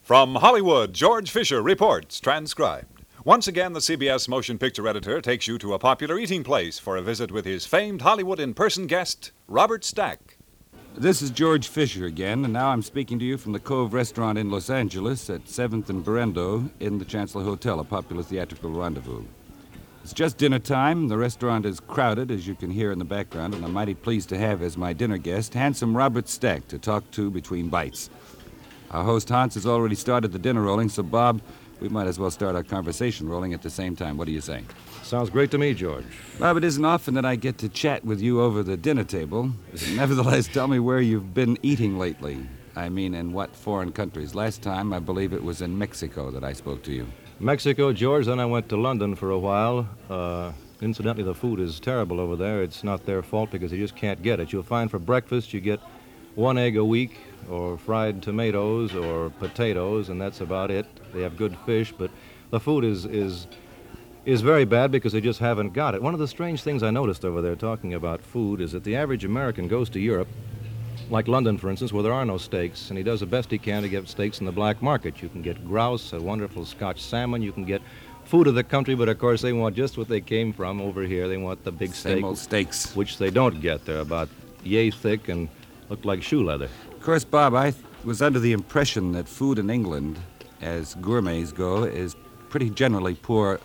From Hollywood, George Fisher reports, transcribed. Once again, the CBS motion picture editor takes you to a popular eating place for a visit with his famed Hollywood in-person guest, Robert Stack. This is George Fisher again, and now I'm speaking to you from the Cove Restaurant in Los Angeles at 7th and Berendo in the Chancellor Hotel, a popular theatrical rendezvous. It's just dinner time. The restaurant is crowded, as you can hear in the background, and I'm mighty pleased to have as my dinner guest handsome Robert Stack to talk to between bites. Our host Hans has already started the dinner rolling, so Bob, we might as well start our conversation rolling at the same time. What do you say? Sounds great to me, George. Bob, it isn't often that I get to chat with you over the dinner table. Nevertheless, tell me where you've been eating lately. I mean, in what foreign countries? Last time, I believe it was in Mexico that I spoke to you. Mexico, George, then I went to London for a while. Incidentally, the food is terrible over there. It's not their fault because they just can't get it. You'll find for breakfast you get 1 egg a week, or fried tomatoes or potatoes, and that's about it. They have good fish, but the food is very bad because they just haven't got it. One of the strange things I noticed over there talking about food is that the average American goes to Europe, like London, for instance, where there are no steaks, and he does the best he can to get steaks in the black market. You can get grouse, a wonderful Scotch salmon, you can get food of the country, but of course they want just what they came from over here. They want the big steak. Same old steaks. Which they don't get. They're about yay thick and look like shoe leather. Of course, Bob, I was under the impression that food in England, as gourmets go, is pretty generally poor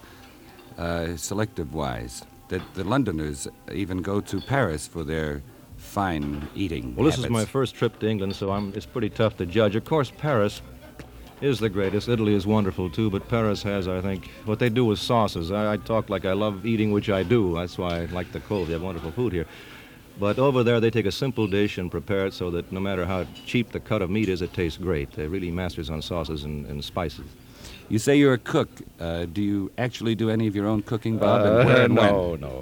selective-wise. That the Londoners even go to Paris for their fine eating Well, this habits. is my first trip to England, so it's pretty tough to judge. Of course, Paris is the greatest. Italy is wonderful, too, but Paris has, I think, what they do with sauces. I talk like I love eating, which I do. That's why I like the Cove. They have wonderful food here. But over there, they take a simple dish and prepare it so that no matter how cheap the cut of meat is, it tastes great. They're really masters on sauces and spices. You say you're a cook. Do you actually do any of your own cooking, Bob? And where and when? No.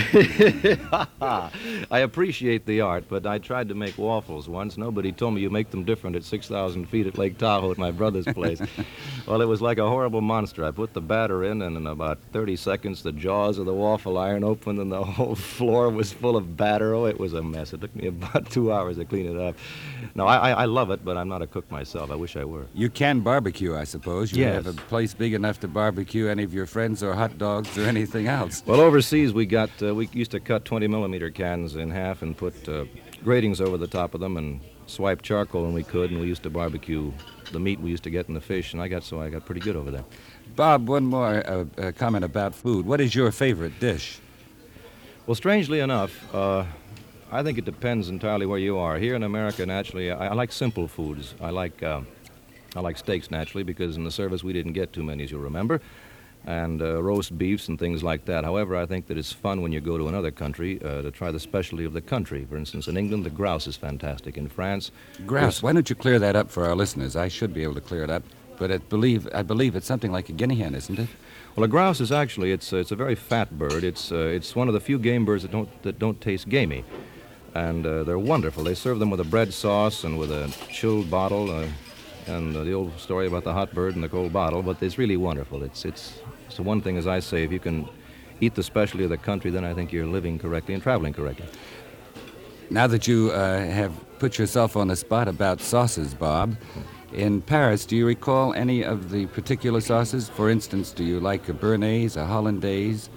I appreciate the art, but I tried to make waffles once. Nobody told me you make them different at 6,000 feet at Lake Tahoe at my brother's place. Well, it was like a horrible monster. I put the batter in, and in about 30 seconds, the jaws of the waffle iron opened, and the whole floor was full of batter. Oh, it was a mess. It took me about 2 hours to clean it up. No, I love it, but I'm not a cook myself. I wish I were. You can barbecue, I suppose. You Yes. have a place big enough to barbecue any of your friends or hot dogs or anything else. Well, overseas we used to cut 20-millimeter cans in half and put gratings over the top of them and swipe charcoal when we could, and we used to barbecue the meat we used to get in the fish, and I got pretty good over there. Bob, one more comment about food. What is your favorite dish? Well, strangely enough, I think it depends entirely where you are. Here in America, naturally, I like simple foods. I like steaks, naturally, because in the service we didn't get too many, as you'll remember, and roast beefs and things like that. However, I think that it's fun when you go to another country to try the specialty of the country. For instance, in England, the grouse is fantastic. In France... Grouse. Why don't you clear that up for our listeners? I should be able to clear it up, but I believe it's something like a guinea hen, isn't it? Well, a grouse is actually, it's a very fat bird. It's one of the few game birds that don't taste gamey. And they're wonderful. They serve them with a bread sauce and with a chilled bottle, and the old story about the hot bird and the cold bottle, but it's really wonderful. It's the one thing, as I say, if you can eat the specialty of the country, then I think you're living correctly and traveling correctly. Now that you have put yourself on the spot about sauces, Bob, in Paris, do you recall any of the particular sauces? For instance, do you like a Béarnaise, a Hollandaise,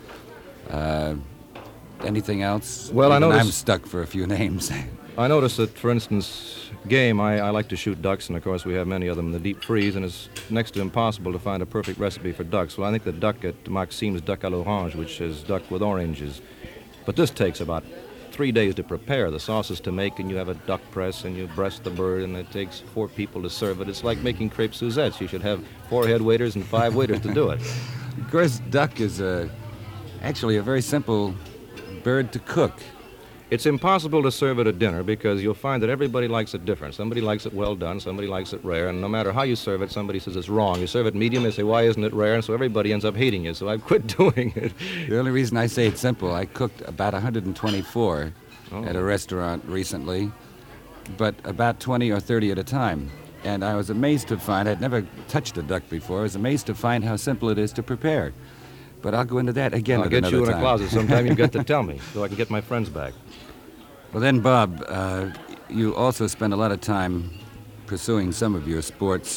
anything else? Well, Even I noticed... I'm stuck for a few names. I noticed that, for instance, game, I like to shoot ducks, and of course we have many of them in the deep freeze, and it's next to impossible to find a perfect recipe for ducks. Well, I think the duck at Maxime's Duck à l'Orange, which is duck with oranges. But this takes about 3 days to prepare. The sauce is to make, and you have a duck press, and you breast the bird, and it takes 4 people to serve it. It's like making crepe Suzettes. You should have 4 head waiters and 5 waiters to do it. Of course, duck is actually a very simple bird to cook. It's impossible to serve it at dinner because you'll find that everybody likes it different. Somebody likes it well done, somebody likes it rare, and no matter how you serve it, somebody says it's wrong. You serve it medium, they say, why isn't it rare? And so everybody ends up hating you, so I've quit doing it. The only reason I say it's simple, I cooked about 124 at a restaurant recently, but about 20 or 30 at a time. And I was amazed to find, I'd never touched a duck before, I was amazed to find how simple it is to prepare. But I'll go into that again I'll at get another you in time. a closet sometime. You've got to tell me so I can get my friends back. Well then, Bob, you also spend a lot of time pursuing some of your sports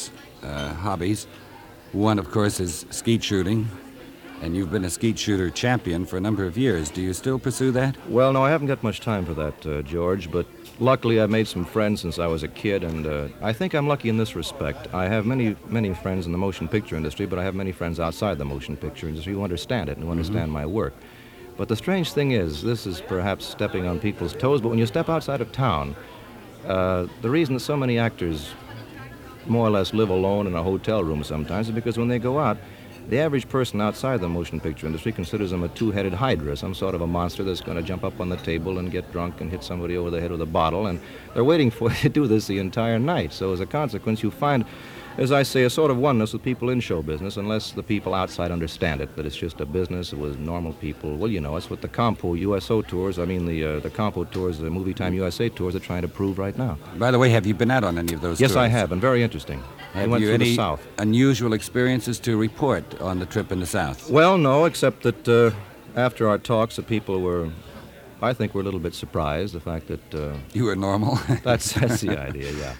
hobbies. One, of course, is skeet shooting, and you've been a skeet shooter champion for a number of years. Do you still pursue that? Well, no, I haven't got much time for that, George, but luckily I've made some friends since I was a kid, and I think I'm lucky in this respect. I have many friends in the motion picture industry, but I have many friends outside the motion picture industry who understand it and who understand my work. But the strange thing is, this is perhaps stepping on people's toes, but when you step outside of town, the reason that so many actors more or less live alone in a hotel room sometimes is because when they go out, the average person outside the motion picture industry considers them a two-headed hydra, some sort of a monster that's going to jump up on the table and get drunk and hit somebody over the head with a bottle, and they're waiting for you to do this the entire night. So as a consequence, you find, as I say, a sort of oneness with people in show business, unless the people outside understand it, that it's just a business with normal people. Well, you know, it's what the Compo USO tours, the Compo tours, the Movie Time USA tours are trying to prove right now. By the way, have you been out on any of those Yes, tours? I have, and very interesting. Have went you through the any South. unusual experiences to report on the trip in the South? Well, no, except that after our talks, the people were, I think, were a little bit surprised, the fact that... You were normal? That's the idea, yeah.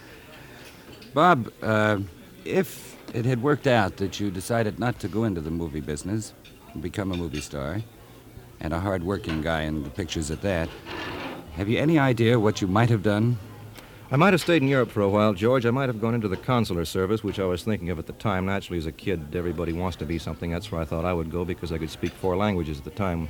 Bob, if it had worked out that you decided not to go into the movie business and become a movie star, and a hard-working guy in the pictures at that, have you any idea what you might have done? I might have stayed in Europe for a while, George. I might have gone into the consular service, which I was thinking of at the time. Naturally, as a kid, everybody wants to be something. That's where I thought I would go because I could speak 4 languages at the time.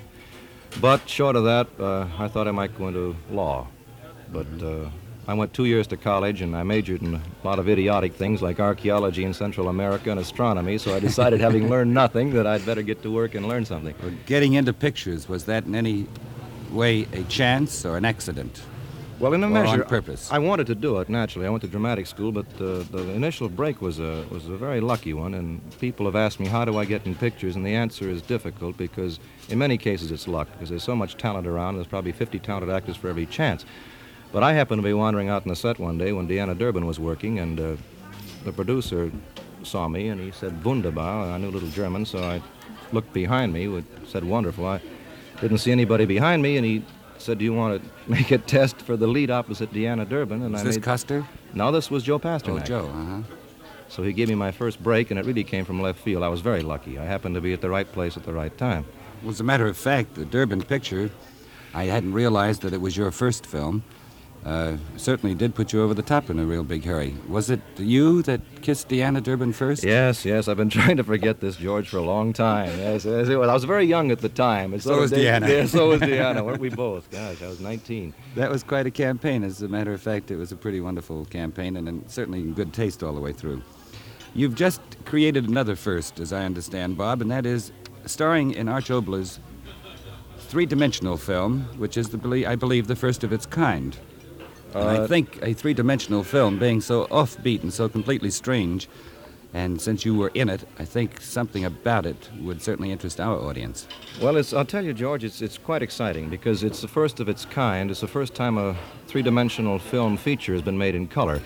But short of that, I thought I might go into law. But I went 2 years to college, and I majored in a lot of idiotic things like archaeology in Central America and astronomy, so I decided, having learned nothing, that I'd better get to work and learn something. Or getting into pictures, was that in any way a chance or an accident? Well, in a Or measure, on purpose? I wanted to do it, naturally. I went to dramatic school, but the initial break was a very lucky one, and people have asked me, how do I get in pictures? And the answer is difficult because in many cases it's luck, because there's so much talent around. There's probably 50 talented actors for every chance. But I happened to be wandering out in the set one day when Deanna Durbin was working, and the producer saw me, and he said, Wunderbar. And I knew a little German, so I looked behind me, said, wonderful. I didn't see anybody behind me, and he said, do you want to make a test for the lead opposite Deanna Durbin? And Was this Custer? No, this was Joe Pasternak. Oh, Joe, uh-huh. So he gave me my first break, and it really came from left field. I was very lucky. I happened to be at the right place at the right time. Well, as a matter of fact, the Durbin picture, I hadn't realized that it was your first film. Certainly did put you over the top in a real big hurry. Was it you that kissed Deanna Durbin first? Yes. I've been trying to forget this, George, for a long time. Yes, it was. I was very young at the time. So was Deanna. Yeah, so was Deanna. Weren't we both? Gosh, I was 19. That was quite a campaign. As a matter of fact, it was a pretty wonderful campaign and certainly in good taste all the way through. You've just created another first, as I understand, Bob, and that is starring in Arch Oboler's three-dimensional film, which is, I believe, the first of its kind. And I think a three-dimensional film being so offbeat and so completely strange, and since you were in it, I think something about it would certainly interest our audience. Well, I'll tell you, George, it's quite exciting because it's the first of its kind. It's the first time a three-dimensional film feature has been made in color.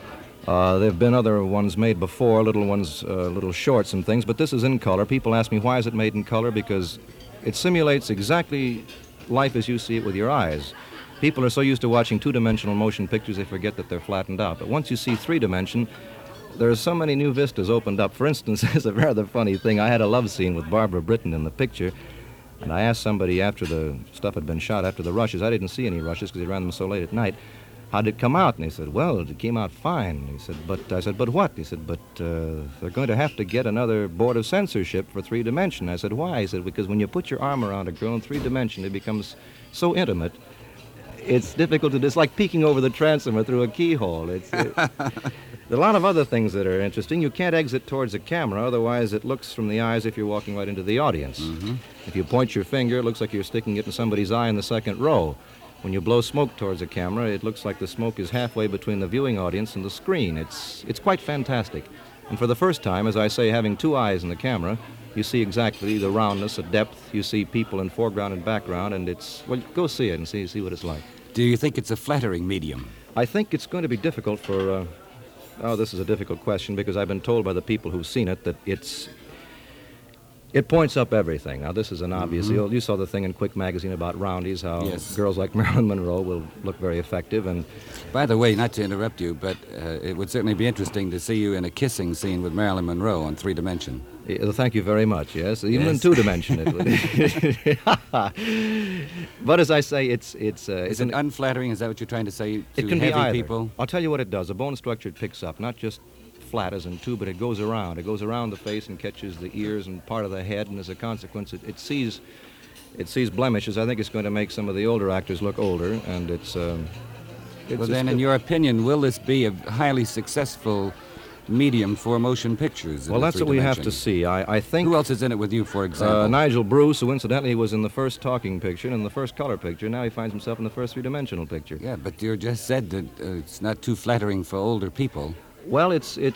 There have been other ones made before, little ones, little shorts and things, but this is in color. People ask me, why is it made in color? Because it simulates exactly life as you see it with your eyes. People are so used to watching two-dimensional motion pictures, they forget that they're flattened out. But once you see three-dimension, there are so many new vistas opened up. For instance, there's a rather funny thing. I had a love scene with Barbara Britton in the picture, and I asked somebody after the stuff had been shot, after the rushes. I didn't see any rushes because they ran them so late at night. How did it come out? And he said, well, it came out fine. He said, I said, but what? He said, but they're going to have to get another board of censorship for three-dimension. I said, why? He said, because when you put your arm around a girl in three-dimension, it becomes so intimate. It's difficult to, it's like peeking over the transom through a keyhole. There are a lot of other things that are interesting. You can't exit towards the camera, otherwise it looks from the eyes if you're walking right into the audience. Mm-hmm. If you point your finger, it looks like you're sticking it in somebody's eye in the second row. When you blow smoke towards the camera, it looks like the smoke is halfway between the viewing audience and the screen. It's quite fantastic. And for the first time, as I say, having two eyes in the camera, you see exactly the roundness, the depth. You see people in foreground and background, and well, go see it and see what it's like. Do you think it's a flattering medium? I think it's going to be difficult for, this is a difficult question because I've been told by the people who've seen it that It points up everything. Now, this is an obvious. You saw the thing in Quick Magazine about roundies, how Yes. girls like Marilyn Monroe will look very effective. And By the way, not to interrupt you, but it would certainly be interesting to see you in a kissing scene with Marilyn Monroe on 3 Dimension. thank you very much, yes. Even in Yes. 2 dimension it would. But as I say, it's Is it unflattering? Is that what you're trying to say to it can heavy be either. people? I'll tell you what it does. A bone structure it picks up, not just flat as in 2, but it goes around. It goes around the face and catches the ears and part of the head, and as a consequence, it sees blemishes. I think it's going to make some of the older actors look older, and it's Well, then, in your opinion, will this be a highly successful medium for motion pictures? in well, the that's what we have 3 to see. I think Who else is in it with you, for example? Nigel Bruce, who incidentally was in the first talking picture and in the first color picture. Now he finds himself in the first 3-dimensional picture. Yeah, but you just said that it's not too flattering for older people. Well,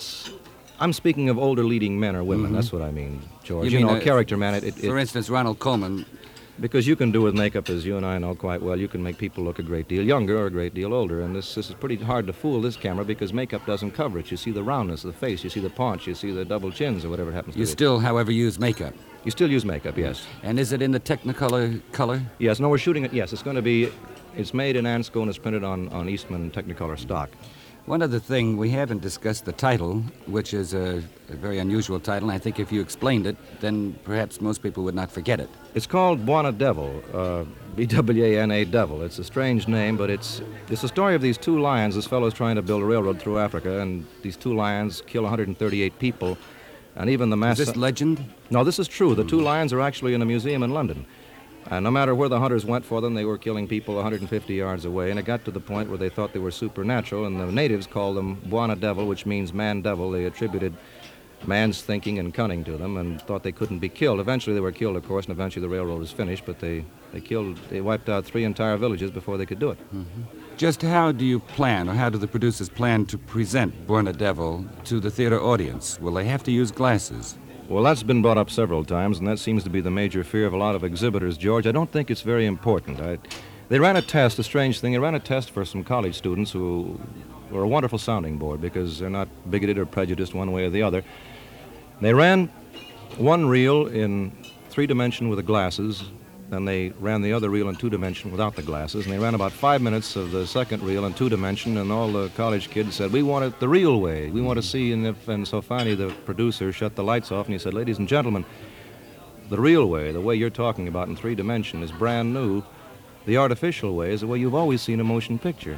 I'm speaking of older leading men or women. That's what I mean, George. You mean know, a character man. For instance, Ronald Colman. Because you can do with makeup, as you and I know quite well, you can make people look a great deal younger or a great deal older. And this is pretty hard to fool this camera because makeup doesn't cover it. You see the roundness of the face, you see the paunch, you see the double chins or whatever it happens to You be. still, however, use makeup. You still use makeup, yes. And is it in the Technicolor color? Yes, no, we're shooting it. Yes, it's made in Ansco and it's printed on Eastman Technicolor stock. One other thing, we haven't discussed the title, which is a very unusual title. I think if you explained it, then perhaps most people would not forget it. It's called Buana Devil, B-W-A-N-A Devil. It's a strange name, but it's the story of these 2 lions. This fellow's trying to build a railroad through Africa, and these 2 lions kill 138 people. And even the mass... Is this legend? No, this is true. The 2 lions are actually in a museum in London. And no matter where the hunters went for them, they were killing people 150 yards away. And it got to the point where they thought they were supernatural, and the natives called them Buana Devil, which means man-devil. They attributed man's thinking and cunning to them and thought they couldn't be killed. Eventually they were killed, of course, and eventually the railroad was finished, but they wiped out 3 entire villages before they could do it. Just how do you plan, or how do the producers plan to present Buana Devil to the theater audience? Will they have to use glasses? Well, that's been brought up several times, and that seems to be the major fear of a lot of exhibitors, George. I don't think it's very important. They ran a test, a strange thing. They ran a test for some college students who were a wonderful sounding board because they're not bigoted or prejudiced one way or the other. They ran one reel in 3-dimension with the glasses, then they ran the other reel in 2-dimension without the glasses, and they ran about 5 minutes of the second reel in 2-dimension, and all the college kids said, "We want it the real way. We want to see," and so finally the producer shut the lights off, and he said, "Ladies and gentlemen, the real way, the way you're talking about in 3-dimension, is brand new. The artificial way is the way you've always seen a motion picture."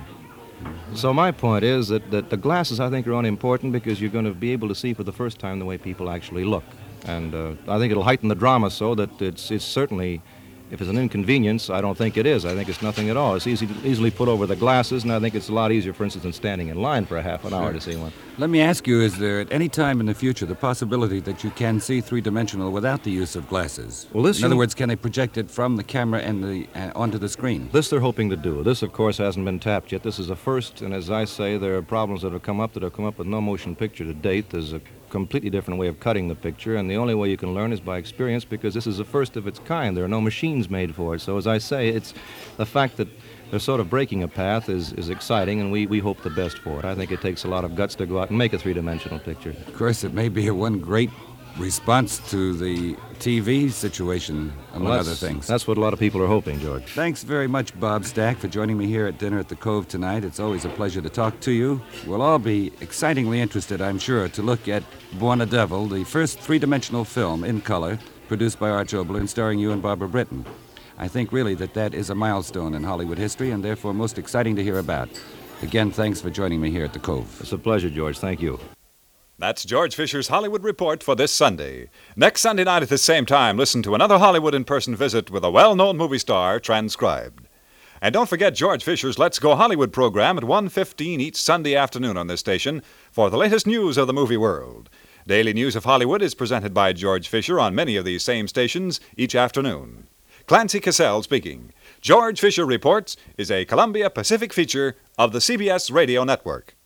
So my point is that the glasses, I think, are unimportant because you're going to be able to see for the first time the way people actually look. And I think it'll heighten the drama so that it's certainly, if it's an inconvenience, I don't think it is. I think it's nothing at all. It's easily put over the glasses, and I think it's a lot easier, for instance, than standing in line for a half an hour to see one. Let me ask you, is there at any time in the future the possibility that you can see 3-dimensional without the use of glasses? Well, in other words, can they project it from the camera and onto the screen? This they're hoping to do. This, of course, hasn't been tapped yet. This is a first, and as I say, there are problems that have come up with no motion picture to date. There's a completely different way of cutting the picture, and the only way you can learn is by experience because this is the first of its kind. There are no machines made for it. So as I say, it's the fact that they're sort of breaking a path is exciting, and we hope the best for it. I think it takes a lot of guts to go out and make a 3-dimensional picture. Of course, it may be one great response to the TV situation, among other things. That's what a lot of people are hoping, George. Thanks very much, Bob Stack, for joining me here at dinner at the Cove tonight. It's always a pleasure to talk to you. We'll all be excitingly interested, I'm sure, to look at Buana Devil, the first 3-dimensional film in color produced by Arch Oboler and starring you and Barbara Britton. I think really that is a milestone in Hollywood history and therefore most exciting to hear about. Again, thanks for joining me here at the Cove. It's a pleasure, George. Thank you. That's George Fisher's Hollywood Report for this Sunday. Next Sunday night at the same time, listen to another Hollywood in-person visit with a well-known movie star transcribed. And don't forget George Fisher's Let's Go Hollywood program at 1:15 each Sunday afternoon on this station for the latest news of the movie world. Daily News of Hollywood is presented by George Fisher on many of these same stations each afternoon. Clancy Cassell speaking. George Fisher Reports is a Columbia Pacific feature of the CBS Radio Network.